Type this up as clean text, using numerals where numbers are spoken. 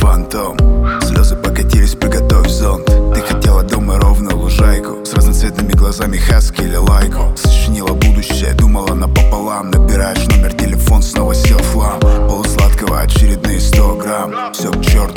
фантом. Слезы покатились, приготовь зонт. Ты хотела дома ровную лужайку с разноцветными глазами хаски или лайку. Сочинила будущее, думала напополам. Набираешь номер, телефон, снова сел флам. Полусладкого очередные 100 грамм. Все к черту,